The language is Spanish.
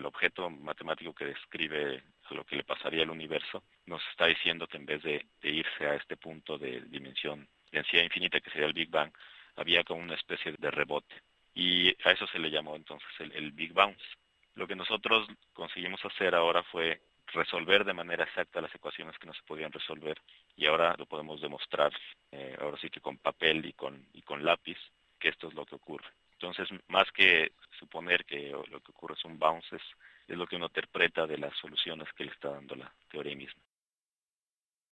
el objeto matemático que describe a lo que le pasaría al universo, nos está diciendo que en vez de irse a este punto de dimensión, densidad infinita que sería el Big Bang, había como una especie de rebote. Y a eso se le llamó entonces el Big Bounce. Lo que nosotros conseguimos hacer ahora fue resolver de manera exacta las ecuaciones que no se podían resolver y ahora lo podemos demostrar, ahora sí que con papel y con lápiz, que esto es lo que ocurre. Entonces, más que suponer que lo que ocurre es un bounce, es lo que uno interpreta de las soluciones que le está dando la teoría misma.